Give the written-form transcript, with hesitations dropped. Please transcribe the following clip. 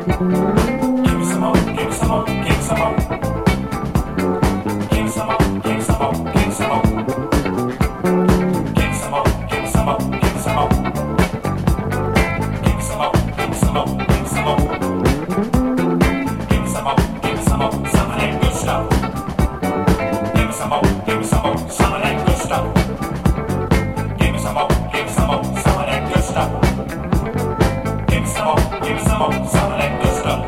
Give me some more, give me some more, give me some more. Give me some more, give me some more, give me some more. Give me some more, give me some more, give me some more. Give me some more, give me some more, give me some more. Give me some more, give me some more, some of that good stuff. Give me some more, give me some more, some of that good stuff. Give me some more, give me some more, some of that good stuff. Give me some more, give me some more, some of that good stuff.